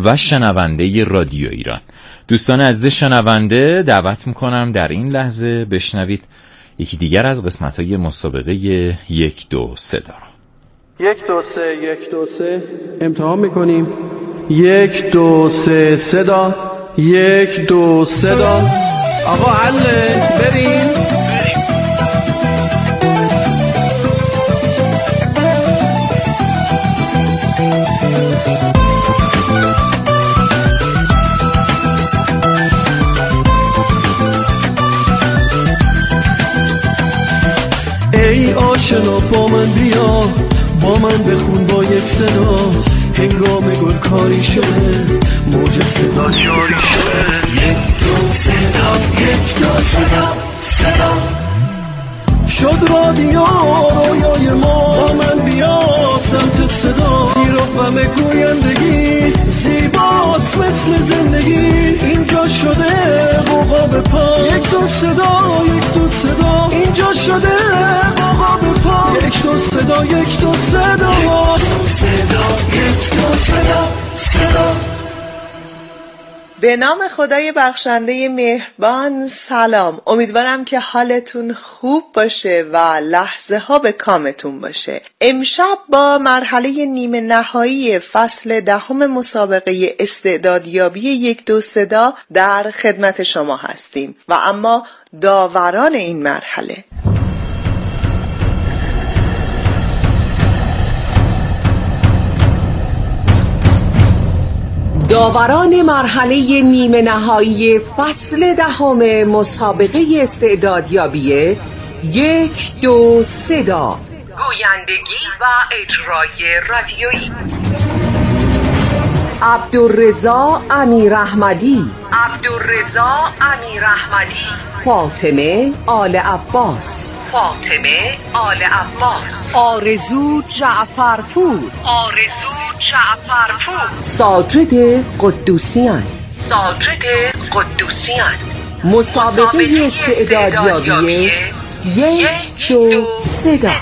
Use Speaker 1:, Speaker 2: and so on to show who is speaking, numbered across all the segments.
Speaker 1: و شنونده رادیو ایران. دوستان عزیز شنونده، دعوت میکنم در این لحظه بشنوید یکی دیگر از قسمت‌های مسابقه 1 2 3 را.
Speaker 2: 1 2 3 1 2 3 امتحان میکنیم. 1 2 3 صدا 1 2 صدا. آقا حله بریم. ای آشنا با من بیا، با من بخون با یک صدا، هنگام گل کاری شده موج صدا جاری شده. 1 2 صدا 1 2 صدا صدا شد رادیو رویای ما، با من بیا سمت صدا، زیر و غم گویندگی زیباست مثل زندگی، اینجا شده قوقا به پا. 1 2 صدا 1 2 صدا اینجا شده قوقا به پا. 1 2 صدا 1 2 صدا 1 2 صدا صدا.
Speaker 3: به نام خدای بخشنده مهربان سلام. امیدوارم که حالتون خوب باشه و لحظه ها به کامتون باشه. امشب با مرحله نیمه نهایی فصل 10 مسابقه استعدادیابی 1 2 صدا در خدمت شما هستیم و اما داوران این مرحله داوران مرحله نیمه نهایی فصل 10 مسابقه استعدادیابی 1 2 صدا، گویندگی و اجرای رادیویی: عبدالرضا امیراحمدی، فاطمه آل عباس، آرزو جعفرپور، ساجد قدوسیان. مسابقه استعدادیابی 1 2 صدا.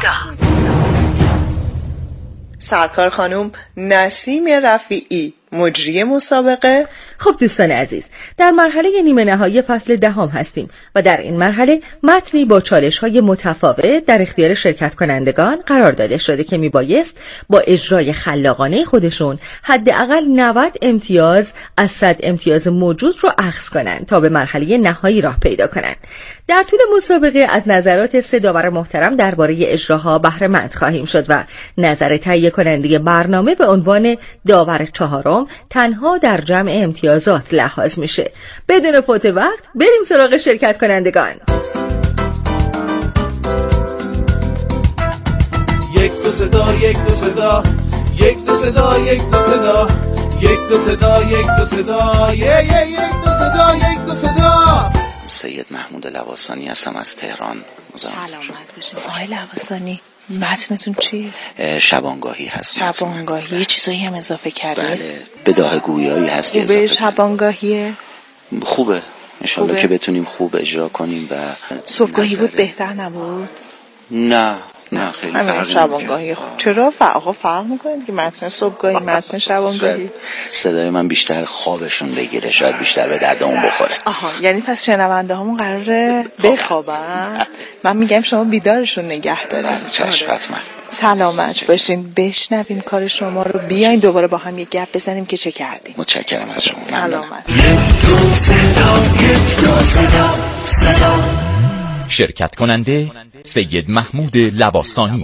Speaker 3: سرکار خانم نسیم رفیعی، مجری مسابقه.
Speaker 4: خب دوستان عزیز، در مرحله نیمه نهایی فصل 10 هستیم و در این مرحله متنی با چالش‌های متفاوت در اختیار شرکت کنندگان قرار داده شده که میبایست با اجرای خلاقانه خودشون حداقل 90 امتیاز از 100 امتیاز موجود رو اخذ کنند تا به مرحله نهایی راه پیدا کنند. در طول مسابقه از نظرات 3 داور محترم درباره اجراها بهره مند خواهیم شد و نظر تهیه کننده برنامه به عنوان داور 4 تنها در جمع امتیازات لحاظ میشه. بدون فوت وقت بریم سراغ شرکت کنندگان.
Speaker 5: 1 2 صدا 1 2 صدا 1 2 صدا 1 2 صدا 1 2 صدا 1 2 صدا 1 2 صدا 1 2 صدا.
Speaker 6: سید محمود لواسانی هستم از تهران.
Speaker 3: سلامت باشید آقای لواسانی. متنتون چیه؟
Speaker 6: شبانگاهی هست.
Speaker 3: شبانگاهی. یه چیزایی هم اضافه کردید؟
Speaker 6: بله، بداهه‌گویایی هست که
Speaker 3: اضافه شبانگاهیه؟
Speaker 6: خوبه انشالله که بتونیم خوب اجرا کنیم. و
Speaker 3: صبحگاهی بود بهتر نبود؟
Speaker 6: نه خیلی فرق
Speaker 3: شبانگاهی. چرا آقا فرق میکنه که متن صبحگاهی متن شبانگاهی؟
Speaker 6: صدای من بیشتر خوابشون بگیره، شاید بیشتر به درد اون بخوره.
Speaker 3: آها، یعنی پس شنونده همون قراره بخوابن؟ من میگم شما بیدارشون نگه دارین.
Speaker 6: چشم حتما.
Speaker 3: سلامت باشین. بشنویم کار شما رو، بیاین دوباره با هم یه گپ بزنیم که چه کردیم.
Speaker 6: متشکرم از شما.
Speaker 3: سلامت.
Speaker 5: 1 2 صدا 1 2 صدا صدا.
Speaker 1: شرکت کننده سید محمود لواسانی.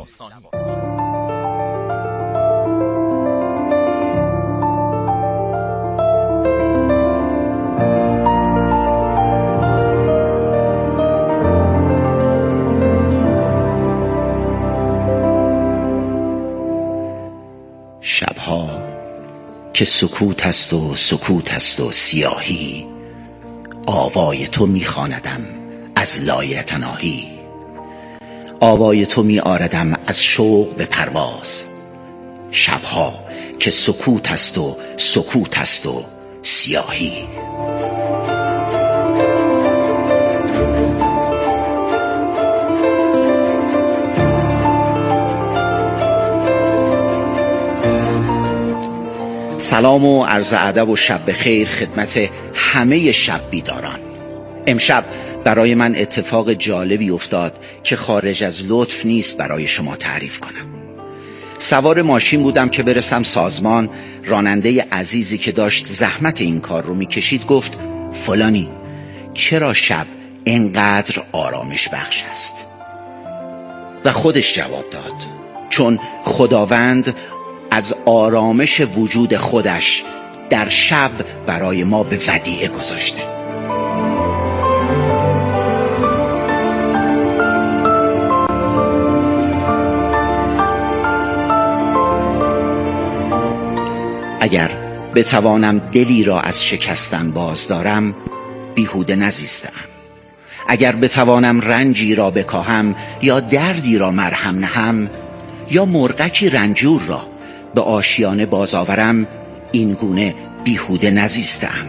Speaker 6: شبها که سکوت است و سکوت است و سیاهی، آوای تو میخواندم از لایه تناهی، آوای تو می آردم از شوق به پرواز. شبها که سکوت است و سکوت است و سیاهی. سلام و عرض ادب و شب بخیر خدمت همه شب بیداران. امشب برای من اتفاق جالبی افتاد که خارج از لطف نیست برای شما تعریف کنم. سوار ماشین بودم که برسم سازمان. راننده عزیزی که داشت زحمت این کار رو میکشید گفت فلانی چرا شب اینقدر آرامش بخش است؟ و خودش جواب داد چون خداوند از آرامش وجود خودش در شب برای ما به ودیعه گذاشته. اگر بتوانم دلی را از شکستن باز دارم بیهوده نزیستم. اگر بتوانم رنجی را بکاهم یا دردی را مرهم نهم یا مرغکی رنجور را به آشیانه باز آورم این گونه بیهوده نزیستم.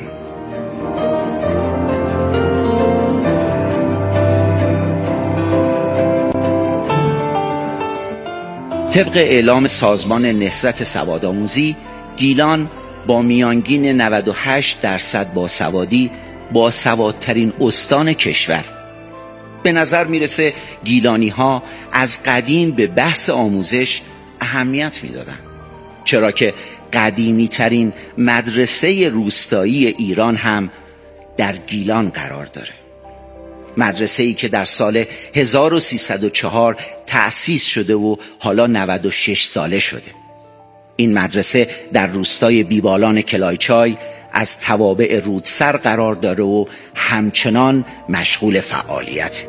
Speaker 6: طبق اعلام سازمان نهضت سوادآموزی گیلان با میانگین 98% باسوادی با سوادترین استان کشور. به نظر میرسه گیلانی ها از قدیم به بحث آموزش اهمیت میدادن، چرا که قدیمی ترین مدرسه روستایی ایران هم در گیلان قرار داره. مدرسه‌ای که در سال 1304 تأسیس شده و حالا 96 ساله شده. این مدرسه در روستای بیبالان کلایچای از توابع رودسر قرار داره و همچنان مشغول فعالیت.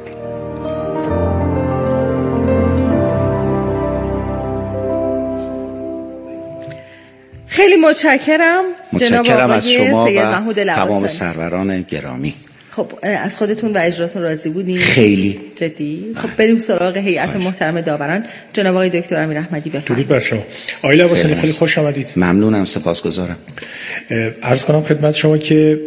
Speaker 4: خیلی متشکرم جناب
Speaker 6: از شما
Speaker 4: سید
Speaker 6: و
Speaker 4: محمود
Speaker 6: تمام سروران گرامی.
Speaker 4: خب از خودتون و اجراتون راضی بودین؟
Speaker 6: خیلی
Speaker 4: جدی. خب بریم سراغ هیئت محترم داوران. جناب آقای دکتر امیر احمدی بفرمایید.
Speaker 7: درود بر شما. آقای لواسانی خیلی خوش آمدید.
Speaker 6: ممنونم، سپاسگزارم.
Speaker 7: عرض کنم خدمت شما که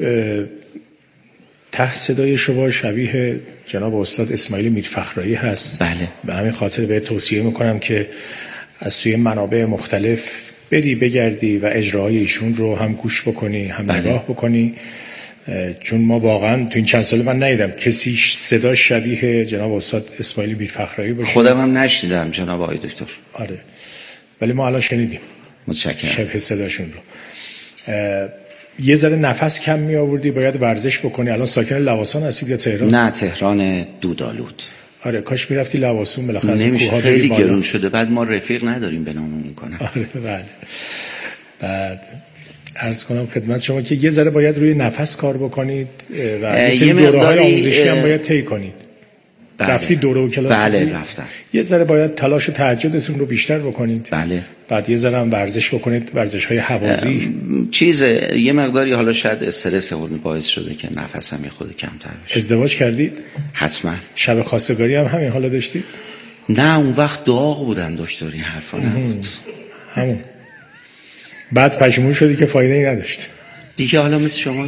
Speaker 7: ته صدای شما شبیه جناب استاد اسماعیل میرفخرایی هست.
Speaker 6: بله.
Speaker 7: به همین خاطر به توصیه میکنم که از توی منابع مختلف بری بگردی و اجراهای ایشون رو هم گوش بکنی هم نگاه بکنی، چون ما واقعا تو این چند سال من ندیدم کسی صدا شبیه جناب استاد اسماعیل میرفخرایی باشه.
Speaker 6: خودم هم نشنیدم جناب آقای دکتر.
Speaker 7: آره ولی ما الان شنیدیم.
Speaker 6: متشکرم.
Speaker 7: شبیه صداشون رو. یه ذره نفس کم می آوردی، باید ورزش بکنی. الان ساکن لواسان هستید یا تهران؟
Speaker 6: نه تهران دودآلود.
Speaker 7: آره کاش میرفتی لواسون بالاخره.
Speaker 6: نمیشه، خیلی گرون شده، بعد ما رفیق نداریم به ناممون کنم.
Speaker 7: آره بله. بعد عرض کنم خدمت شما که یه ذره باید روی نفس کار بکنید و یه دوره‌های آموزشی هم باید طی کنید.
Speaker 6: بله.
Speaker 7: رفتی دوره و کلاس؟
Speaker 6: بله رفتم.
Speaker 7: یه ذره باید تلاش و تهجدتون رو بیشتر بکنید.
Speaker 6: بله.
Speaker 7: بعد یه ذره هم ورزش بکنید، ورزش‌های هوازی.
Speaker 6: یه مقداری حالا شاید استرس باعث شده که نفسم یه خود کمتر بشه.
Speaker 7: ازدواج کردید؟
Speaker 6: حتما.
Speaker 7: شب خواستگاری هم همین حالا داشتید؟
Speaker 6: نه اون وقت داغ بودم دکتر، این حرفا نبود.
Speaker 7: همون. بعد پشیمون شدی که فایده ای نداشت.
Speaker 6: دیگه حالا مثل شما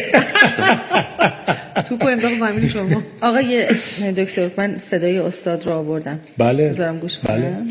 Speaker 3: توپو انداخت زمین شما.
Speaker 4: آقای دکتر من صدای استاد رو آوردم.
Speaker 7: بله.
Speaker 4: بذارم گوش
Speaker 7: بله.
Speaker 4: کنم.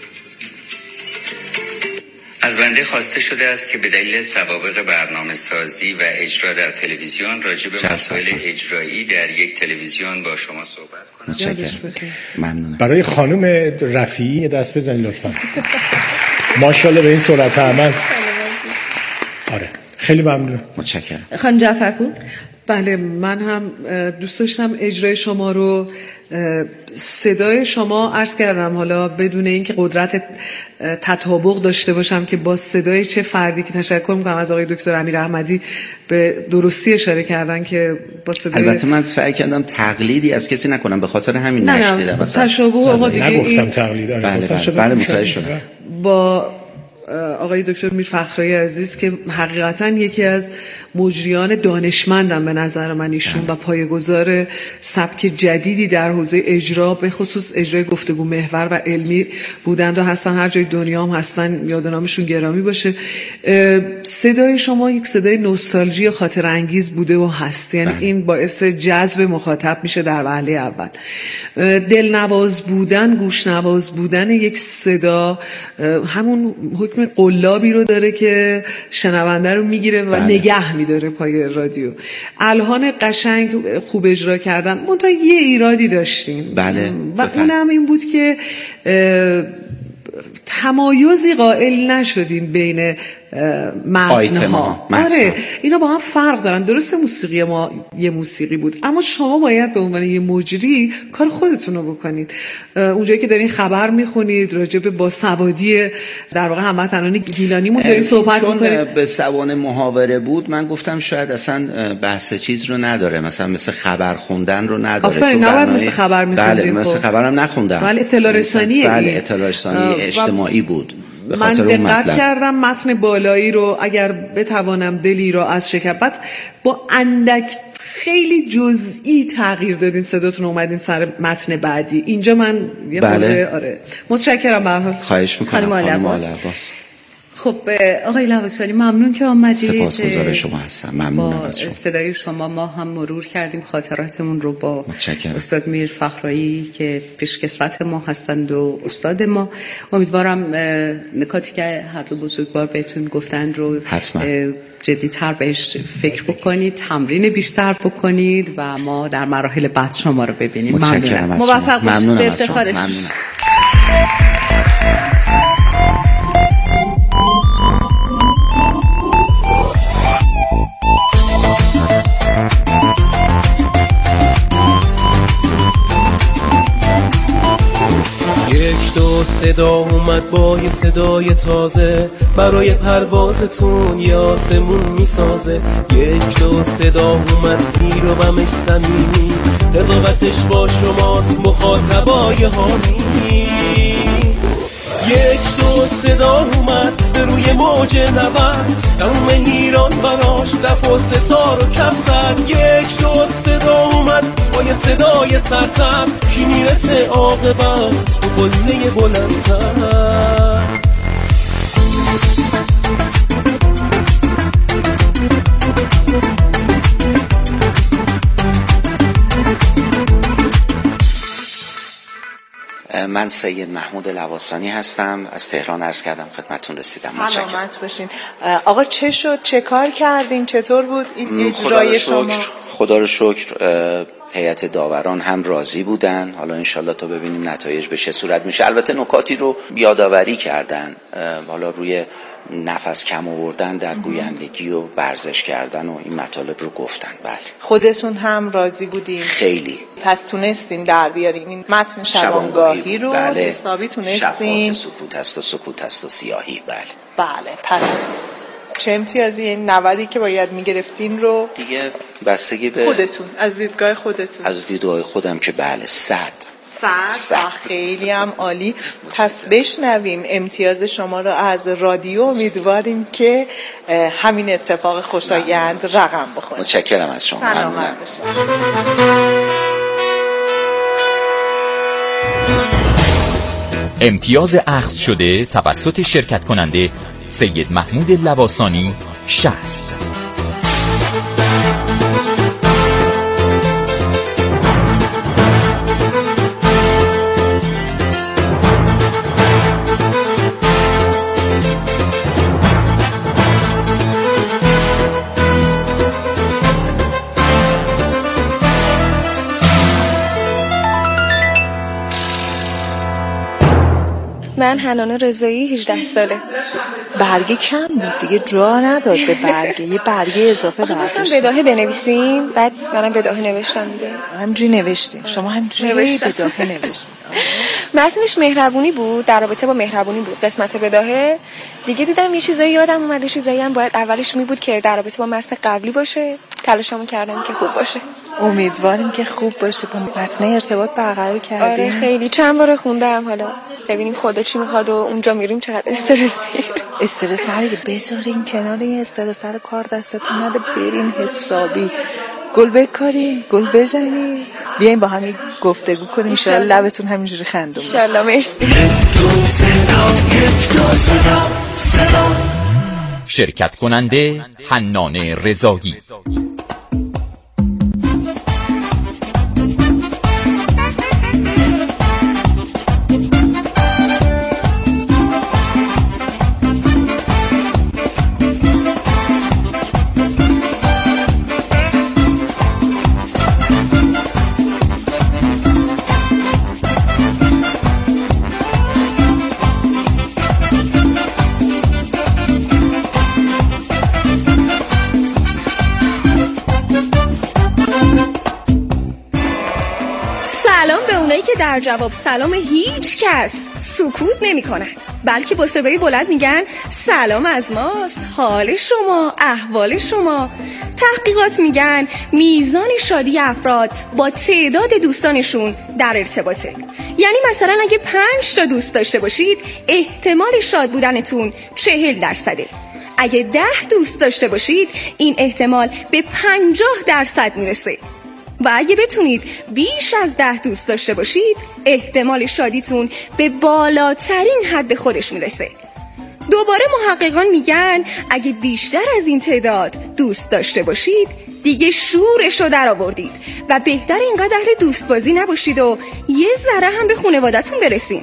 Speaker 8: از بنده خواسته شده است که به دلیل سوابق برنامه سازی و اجرا در تلویزیون راجع به مسائل اجرایی در یک تلویزیون با شما صحبت کنم.
Speaker 6: متشکرم. ممنونم.
Speaker 7: برای خانم رفیعی دست بزنید لطفا. ماشاءالله به این سرعت عمل. آره خیلی ممنون.
Speaker 6: متشکرم.
Speaker 4: خانم جعفرپور.
Speaker 3: بله من هم دوست داشتم اجرای شما رو، صدای شما عرض کردم حالا بدون اینکه قدرت تطابق داشته باشم که با صدای چه فردی که تشکر میکنم از آقای دکتر امیر احمدی به درستی اشاره کردن که با صدای
Speaker 6: البته من سعی کردم تقلیدی از کسی نکنم به خاطر همین
Speaker 3: نشنیدم. تشابه آقا دیگه
Speaker 7: نگفتم تقلید.
Speaker 6: بله متوجه شدم.
Speaker 3: با آقای دکتر میرفخرایی عزیز که حقیقتا یکی از مجریان دانشمندم به نظر من ایشون و پایه‌گذار سبک جدیدی در حوزه اجرا به خصوص اجرای گفتگو محور و علمی بودند و هستن، هر جای دنیا هم هستن، یاد و نامشون گرامی باشه. صدای شما یک صدای نوستالژی خاطر انگیز بوده و هست، یعنی این باعث جذب مخاطب میشه در وهله اول. دلنواز بودن، گوشنواز بودن یک صدا همون حکم
Speaker 9: ریتم قلابی رو داره که شنونده رو میگیره و نگه میداره پای رادیو. الحان قشنگ خوب اجرا کردن. منتها یه ایرادی داشتیم و اونم این بود که تمایزی قائل نشدین بین متن‌ها. آره اینا با هم فرق دارن. درسته موسیقی ما یه موسیقی بود، اما شما باید به عنوان یه مجری کار خودتون رو بکنید. اونجایی که دارین خبر میخونید راجع به باسوادی در واقع هموطنان گیلانیمون دارین صحبت میکنید.
Speaker 6: به سوانح محاوره بود، من گفتم شاید اصلا بحث چیز رو نداره، مثل خبر خوندن رو نداره.
Speaker 9: آفرین، نباید مثل خبر میخوندیم.
Speaker 6: بله مثل خبرم نخوندم.
Speaker 9: بله اطلاع رسانیه.
Speaker 6: بله اطلاع رسانی اجتماعی بود.
Speaker 9: من دقت کردم متن بالایی رو اگر بتوانم دلی رو از شکبت با اندک خیلی جزئی تغییر دادین، صداتون اومدین سر متن بعدی. اینجا من یه آره متشکرم. به هر حال
Speaker 6: خواهش می‌کنم خانم عباس.
Speaker 10: خب آقای لواسانی ممنون که آمدید.
Speaker 6: سپاسگزار شما هستم. ممنونم از شما.
Speaker 10: صدای شما ما هم مرور کردیم خاطراتمون رو با استاد میر فخرایی که پیشکسوت ما هستند و استاد ما. امیدوارم نکاتی که هر دو بزرگوار بهتون گفتن رو جدی‌تر بهش فکر بکنید، تمرین بیشتر بکنید و ما در مراحل بعد شما رو ببینیم.
Speaker 6: متشکرم از شما.
Speaker 4: موفق باشید. به افتخارش.
Speaker 6: ممنونم.
Speaker 2: صدا اومد با یه صدای تازه، برای پروازتون یه آسمون میسازه. یک دو صدا اومد زیر و بمش صمیمی، قضاوتش با شماست مخاطبای حامی. یک دو صدا اومد به روی موج نبرد، تموم ایران براش دف و ستار و کف زد. یک دو صدا اومد با یه صدای سرتر، کی میرسه عاقبت تو قله بلندتر.
Speaker 6: من سید محمود لواسانی هستم، از تهران عرض کردم خدمتتون رسیدم.
Speaker 3: سلامت باشین. آقا چه شد؟ چه کار کردیم؟ چطور بود این اجرای شما؟
Speaker 6: خدا رو شکر هیئت داوران هم راضی بودن. حالا انشالله تا ببینیم نتایج به چه صورت میشه. البته نکاتی رو یادآوری کردن، حالا روی نفس کم آوردن در گویندگی و ورزش کردن و این مطالب رو گفتن. بله.
Speaker 3: خودتون هم راضی بودین؟
Speaker 6: خیلی.
Speaker 3: پس تونستین در بیارین این متن شبانگاهی رو؟
Speaker 6: بله.
Speaker 3: حسابی تونستین؟
Speaker 6: سکوت است و سکوت است و سیاهی. بله.
Speaker 3: بله. پس چه امتیازی این 90 که باید میگرفتین رو؟
Speaker 6: دیگه بستگی به
Speaker 3: خودتون، از دیدگاه خودتون.
Speaker 6: از دیدگاه خودم که بله 100.
Speaker 3: خیلی هم عالی. پس بشنویم امتیاز شما رو از رادیو. امیدواریم که همین اتفاق خوشایند رقم بخوره.
Speaker 6: متشکرم از شما.
Speaker 3: سلامت باشید.
Speaker 1: امتیاز اخذ شده توسط شرکت کننده سید محمود لواسانی 60.
Speaker 11: من حنانه رضایی 18 ساله.
Speaker 3: برگه کم بود دیگه، جا نداد به برگه، یه برگه اضافه برداشتم.
Speaker 11: گفتم بداهه بنویسیم، بعد منم بداهه نوشتم دیگه.
Speaker 3: همینجوری نوشتین؟ شما همینجوری بداهه نوشتین؟
Speaker 11: متنش مهربونی بود، در رابطه با مهربونی بود. قسمت بداهه دیگه دیدم یه چیزایی یادم اومد، یه چیزایی هم باید اولش می بود که در رابطه با متن قبلی باشه. تلاشمو کردم که خوب باشه.
Speaker 3: امیدواریم که خوب باشه. با متن ارتباط برقرار کردیم؟
Speaker 11: آره خیلی، چند بار خوندم. حالا ببینیم خدا چی میخواد و اونجا میریم چقدر استرس
Speaker 3: ندید. بذارین کنار، این استرس رو کار دستتون نده، برین حسابی گل بکارین، گل بزنین، بیاین با همین گفتگو کنیم. انشالله لبتون همینجوری خندون باشه.
Speaker 11: انشالله. مرسی.
Speaker 1: شرکت کننده حنانه رضایی.
Speaker 11: در جواب سلام هیچ کس سکوت نمی کنن، بلکه با صدای بلند میگن سلام از ماست، حال شما، احوال شما. تحقیقات میگن میزان شادی افراد با تعداد دوستانشون در ارتباطه. یعنی مثلا اگه 5 تا دوست داشته باشید احتمال شاد بودنتون 40%. اگه 10 دوست داشته باشید این احتمال به 50% میرسه. و اگه بتونید بیش از 10 دوست داشته باشید احتمال شادیتون به بالاترین حد خودش میرسه. دوباره محققان میگن اگه بیشتر از این تعداد دوست داشته باشید دیگه شورشو در آوردید و بهتر اینقدر اهل دوست بازی نباشید و یه ذره هم به خانواده‌تون برسین.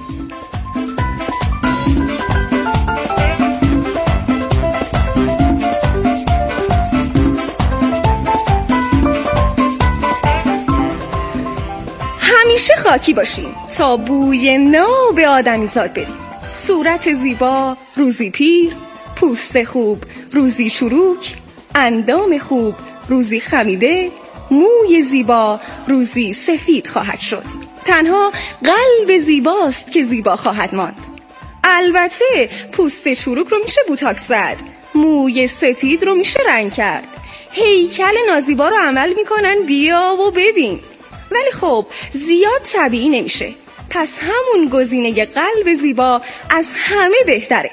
Speaker 11: همیشه خاکی باشیم تا بوی ناب آدمیزاد بریم. صورت زیبا روزی پیر، پوست خوب روزی چروک، اندام خوب روزی خمیده، موی زیبا روزی سفید خواهد شد. تنها قلب زیباست که زیبا خواهد ماند. البته پوست چروک رو میشه بوتاکس زد، موی سفید رو میشه رنگ کرد، هیکل نازیبا رو عمل میکنن بیا و ببین. ولی خب زیاد طبیعی نمیشه، پس همون گزینه قلب زیبا از همه بهتره.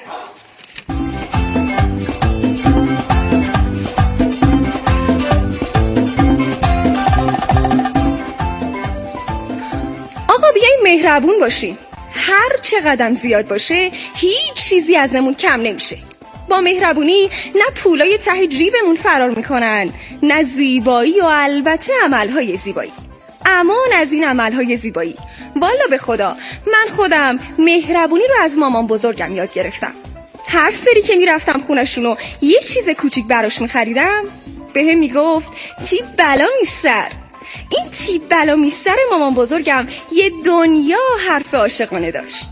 Speaker 11: آقا بیاییم مهربون باشیم. هر چقدر زیاد باشه هیچ چیزی ازمون کم نمیشه. با مهربونی نه پولای ته جیبمون فرار میکنن، نه زیبایی و البته عملهای زیبایی. امان از این عملهای زیبایی. والا به خدا من خودم مهربونی رو از مامان بزرگم یاد گرفتم. هر سری که میرفتم خونشون و یه چیز کوچیک براش میخریدم بهم میگفت تیپ بلا میسر. این تیپ بلا میسر مامان بزرگم یه دنیا حرف عاشقانه داشت.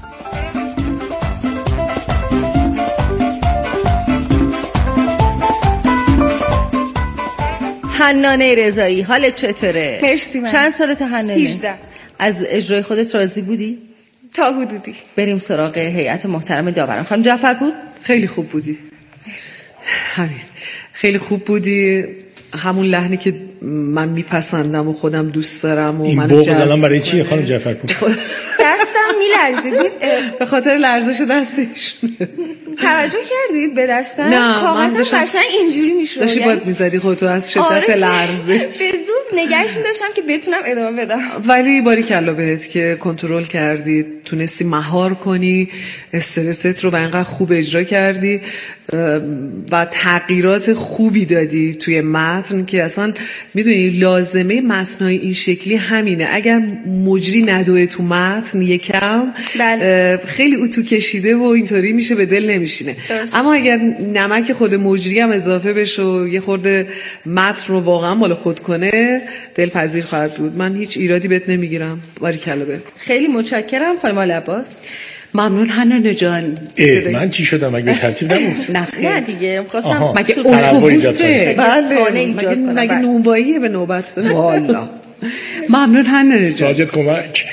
Speaker 4: حنانه رضایی، حالت چطوره؟
Speaker 11: مرسی. من
Speaker 4: چند سالت حنانه؟
Speaker 11: 18.
Speaker 4: از اجرای خودت راضی بودی؟
Speaker 11: تا حدودی.
Speaker 4: بریم سراغ هیئت محترم داوران. خانم جعفرپور
Speaker 9: خیلی خوب بودی. همین خیلی خوب بودی، همون لحنی که من میپسندم و خودم دوست دارم و
Speaker 7: من بغض الان برای چیه خانم جعفرپور؟
Speaker 11: دستم میلرزید
Speaker 9: به خاطر لرزش دستشون.
Speaker 11: توجه کردید به دستم؟
Speaker 9: نه من
Speaker 11: داشتم قشنگ اینجوری میشد.
Speaker 9: داشتی باید میزدی خودتو از شدت لرزش.
Speaker 11: به زور نگهش میداشتم که بتونم ادامه بدم.
Speaker 9: ولی باریکلا بهت که کنترل کردی، تونستی مهار کنی، استرست رو و اینقدر خوب اجرا کردی و تغییرات خوبی دادی توی متن که اصلا میدونی لازمه متنای این شکلی همینه. اگر مجری ندوه تو متن یکم خیلی اتو کشیده و اینطوری میشه به دل نمیشینه. اما اگر نمک خود مجری هم اضافه بشه و یه خورده متن رو واقعا مال خود کنه دلپذیر خواهد بود. من هیچ ایرادی بهت نمیگیرم. باریکلا بهت.
Speaker 4: خیلی متشکرم خانم عباس.
Speaker 10: ممنون حنانه جان.
Speaker 7: من چی شدم مگه به ترتیب نبود؟
Speaker 4: نه دیگه می‌خواستم
Speaker 10: مگه اتوبوسه؟
Speaker 9: مگه نونواییه به نوبت بده.
Speaker 10: والا ممنون حنانه جان.
Speaker 7: ساجد کمک.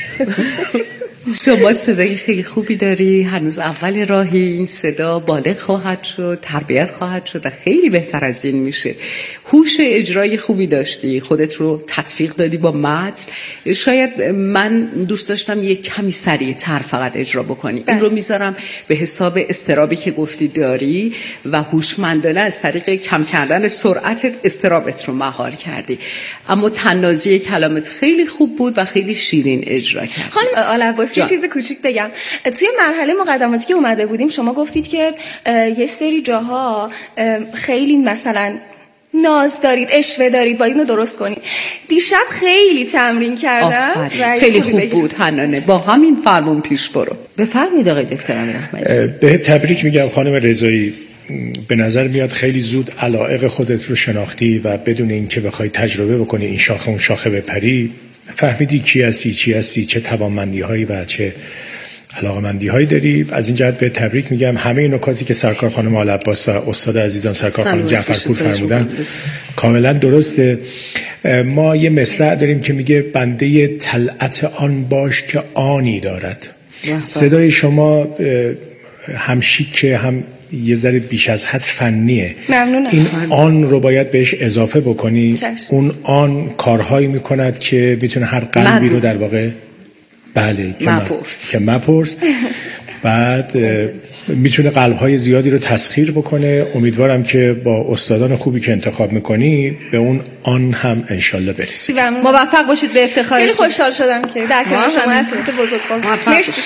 Speaker 10: شما صدای خیلی خوبی داری، هنوز اول راهی، این صدا بالغ خواهد شد، تربیت خواهد شد و خیلی بهتر از این میشه. هوش اجرای خوبی داشتی، خودت رو تطبیق دادی با متن. شاید من دوست داشتم یک کمی سریع‌تر فقط اجرا بکنی. این رو میذارم به حساب استرابی که گفتی داری و هوشمندانه از طریق کم کردن سرعتت استرابت رو مهار کردی. اما تنازی کلامت خیلی خوب بود و خیلی شیرین اجرا کردی.
Speaker 11: خانم یه چیز کوچیک بگم. توی مرحله مقدماتی که اومده بودیم شما گفتید که یه سری جاها خیلی مثلا ناز دارید، اشوه دارید، باید اینو درست کنید. دیشب خیلی تمرین کردم و
Speaker 10: خیلی خوب بود حنانه. با همین فرمون پیش برو.
Speaker 4: بفرمایید آقای دکتر امیررحمتی.
Speaker 7: به تبریک میگم خانم رضایی. به نظر میاد خیلی زود علایق خودت رو شناختی و بدون اینکه بخوای تجربه بکنی این شاخه اون شاخه بپری فهمیدی چی هستی، چه توانمندی‌هایی و چه علاقه‌مندی‌هایی داری. از این جهت به تبریک میگم. همه این نکاتی که سرکار خانم آل عباس و استاد عزیزم سرکار خانم جعفرپور فرمودن کاملا درسته. ما یه مصرع داریم که میگه بنده طلعت آن باش که آنی دارد. صدای شما هم شیکه، هم یه ذره بیش از حد فنیه.
Speaker 11: ممنونم.
Speaker 7: این آن رو باید بهش اضافه بکنی. اون آن کارهایی میکند که میتونه هر قلبی رو در واقع بله که مپرس بعد میتونه قلب‌های زیادی رو تسخیر بکنه. امیدوارم که با استادان خوبی که انتخاب میکنی به اون آن هم انشالله برسید.
Speaker 11: موفق باشید به افتخار. خیلی خوشحال شدم که در کنار شما اساتید بزرگوار. مرسی.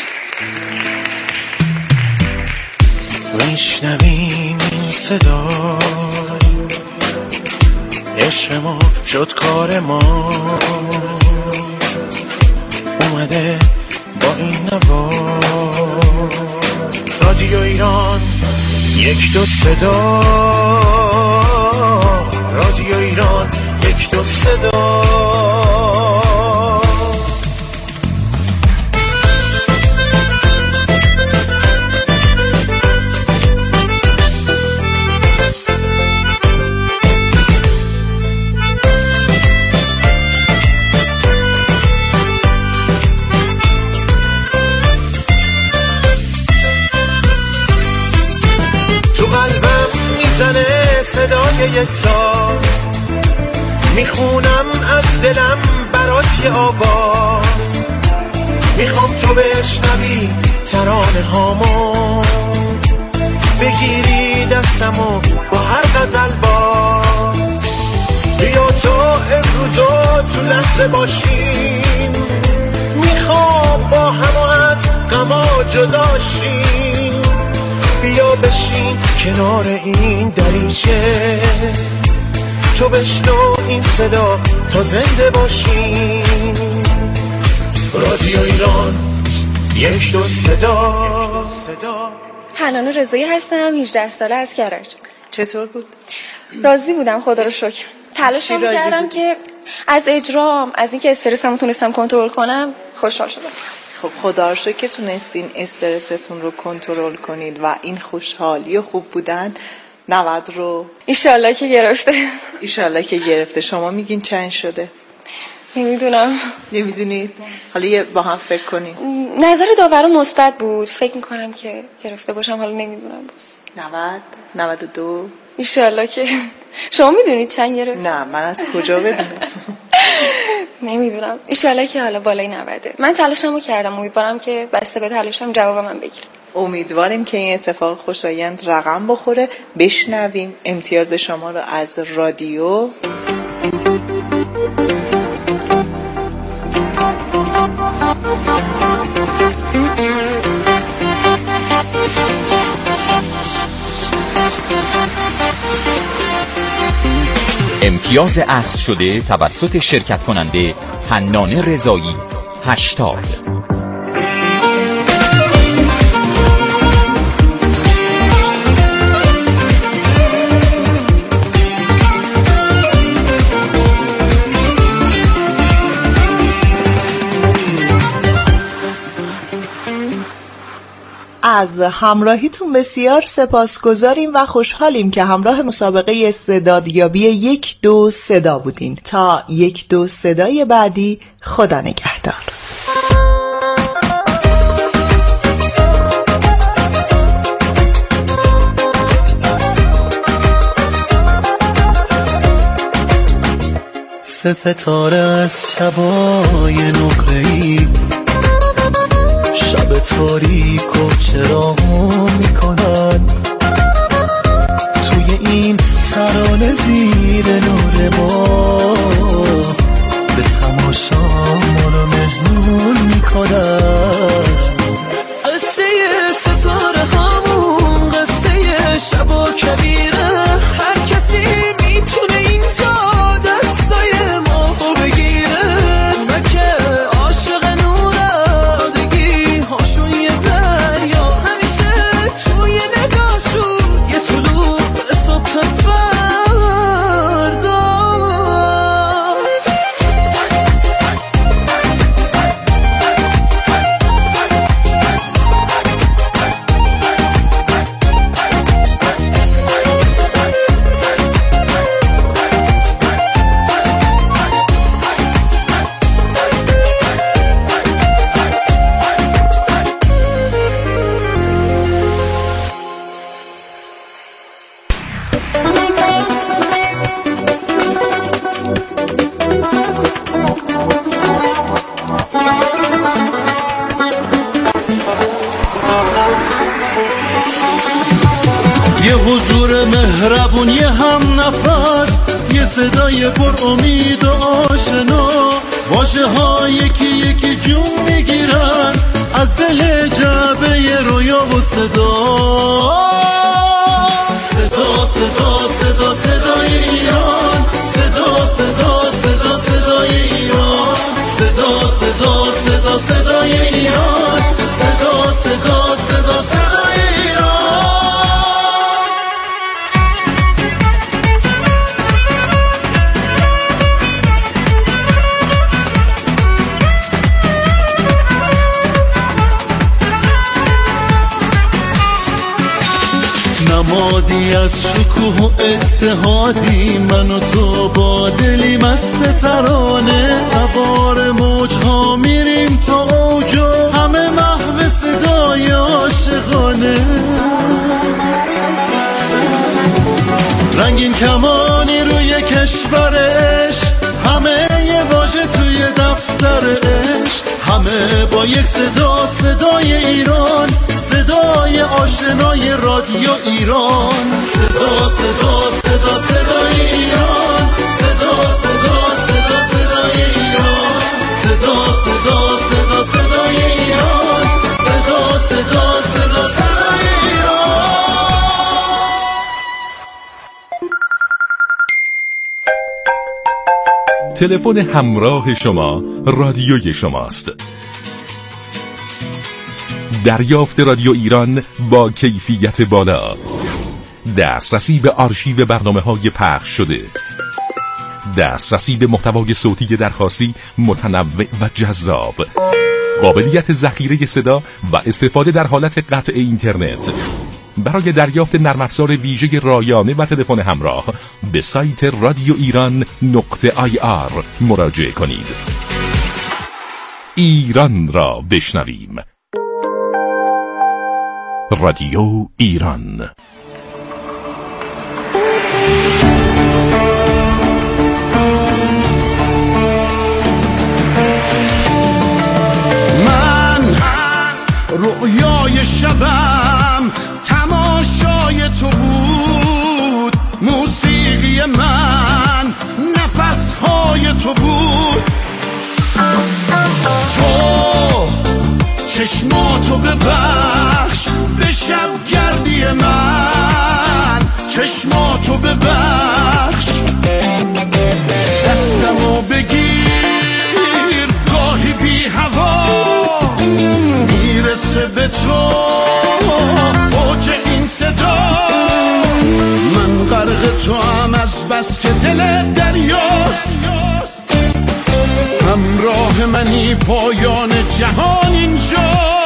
Speaker 2: میشنویم این صدا، عشق ما شد کار ما، اومده با این نوا. رادیو ایران یک دو صدا، رادیو ایران یک دو صدا. صدای یک ساز میخونم از دلم برات یه آواز، میخوام تو بشنوی ترانه هامو، بگیری دستمو با هر غزل باز. بیا تو امروزو تو لحظه باشیم، میخوام با هم از غما جداشیم. بیا بشین کنار این دریچه، تو بشنو این صدا تا زنده باشیم. رادیو ایران یک دو صدا.
Speaker 11: حنان رضایی هستم، 18 ساله از کرج.
Speaker 3: چطور بود؟
Speaker 11: راضی بودم خدا رو شکر. تلاشم کردم که از اجرام، از اینکه استرسمو تونستم کنترل کنم خوشحال شدم.
Speaker 3: خب خدا رو شکر که تونستین استرستون رو کنترل کنید و این خوشحالی و خوب بودن 90 رو
Speaker 11: ایشالله که گرفته.
Speaker 3: ایشالله که گرفته. شما میگین چند شده؟
Speaker 11: نمیدونم.
Speaker 3: نمیدونید؟ حالا یه با هم فکر کنیم.
Speaker 11: نظر داورا مثبت بود، فکر میکنم که گرفته باشم، حالا نمیدونم. بس
Speaker 3: 90 92
Speaker 11: ایشالله که. شما میدونید چند گرفت؟
Speaker 3: نه من از کجا بدونم.
Speaker 11: نمیدونم. ایشالله که حالا بالای 90. من تلاشمو کردم، امیدوارم که بسته به تلاشم جواب من بگیره.
Speaker 3: امیدواریم که این اتفاق خوشایند رقم بخوره. بشنویم امتیاز شما رو از رادیو.
Speaker 1: امتیاز اخذ شده توسط شرکت کننده حنان رضایی 80.
Speaker 3: از همراهیتون بسیار سپاسگزاریم و خوشحالیم که همراه مسابقه استعدادیابی 1 2 صدا بودین. تا 1 2 صدای بعدی، خدا نگهدار.
Speaker 2: سه ستاره از شبای نقره‌ای، شب تاریک و چراغو میکنن، توی این ترانه زیر نور ما به تماشا ما رو مهمون میکنن. قصه ستاره همون قصه شب و کبیره، هر کسی میتونه اینجا دستای ما بگیره. اونا که عاشق نوره، سادگی هاشون یه دریا، همیشه توی نگاهشون یه طلوع به صبح فردا. یه صدای پر امید و آشنا، واژه ها یکی یکی جون میگیرن از دل جعبه رویا و صدا. صدا صدا صدا صدای ایران، صدا صدا صدا صدای ایران، صدا صدا صدا صدای ایران، صدا صدا صدا صدای ایران. نمادی از شکوه و اتحادی، من و تو با دلی مست ترانه، سوار موجها میریم تا اوج و همه محو صدای عاشقانه. رنگین کمانی روی کشورش، همه یه واژه توی دفتر عشق، همه با یک صدا، صدای ایران، صدای آشنای رادیو ایران. صدا صدا صدا صدای ایران، صدا صدا صدا صدای ایران، صدا صدا صدا صدای ایران، صدا صدا صدا صدای ایران.
Speaker 12: تلفن همراه شما رادیوی شماست. دریافت رادیو ایران با کیفیت بالا، دسترسی به آرشیو برنامه‌های پخش شده، دسترسی به محتوای صوتی درخواستی متنوع و جذاب، قابلیت ذخیره صدا و استفاده در حالت قطع اینترنت. برای دریافت نرم افزار ویژه رایانه و تلفن همراه به سایت radioiran.ir مراجعه کنید. ایران را بشنویم. رادیو ایران.
Speaker 2: من رؤیای شبم تماشای تو بود، موسیقی من نفسهای تو بود. تو چشماتو ببخش به شبگردی من، چشماتو ببخش، دستمو بگیر گاهی بی هوا میرسه به تو اوج این صدا. من غرق تو هم از بس که دل دریاست، همراه منی پایان جهان اینجاست.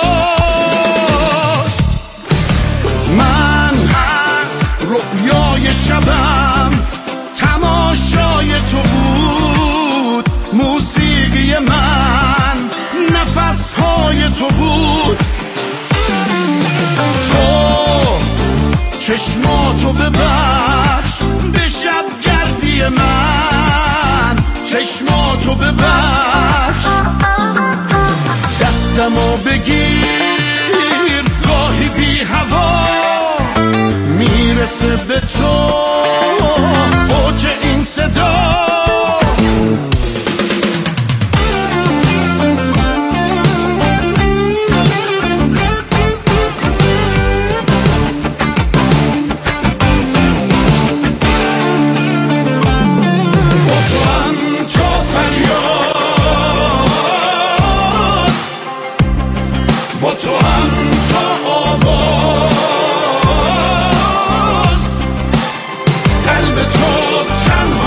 Speaker 2: من رؤیای شبم تماشای تو بود، موسیقی من نفسهای تو بود. تو چشماتو ببخش به شبگردی من، چشماتو ببخش، دستمو بگیر گاهی بی هوا میرسه به تو اوج